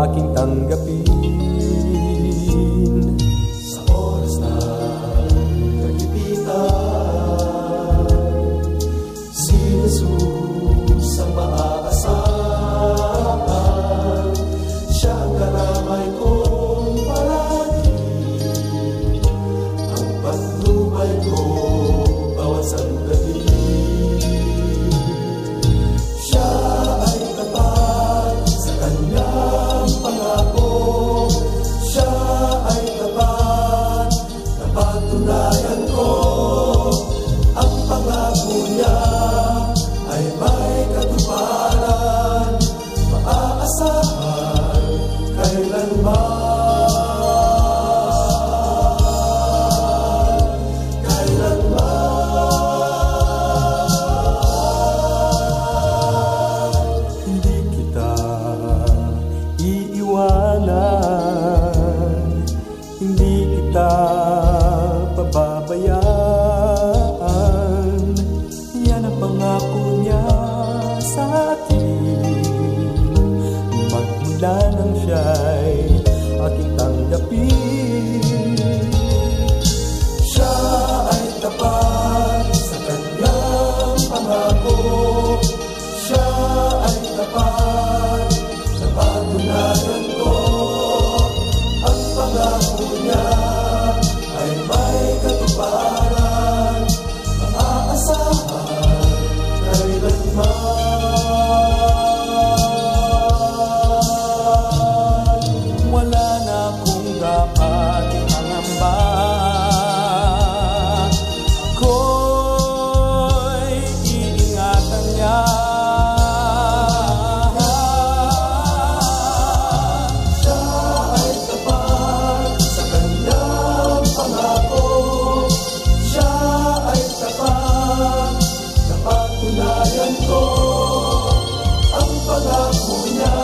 aking tanggapin. Sa oras na kagipitan, si Jesus ang maaasahan. Siya ang karamay kong palagi, ang patnubay ko bawat sandali. Siya ay tapat sa kanyang pangako. Siya ay tapat na patunayan ko. Ang pangako niya ay may katuparan, maaasahan kailanman. Hindi kita iiwanan, hindi kita pababayaan. Yan ang pangako niya sa akin, magmula nang siya'y aking tanggapin. Siya ay tapat sa kanyang pangako. Siya ay tapat na patunayan ko. Ang pangako niya ay may katuparan, maaasahan kailanman. Wala na akong dapat pangamba, ako'y iingatan niya. Siya ay tapat sa kanyang pangako. Siya ay tapat na patunayan ko. Ang pangako niya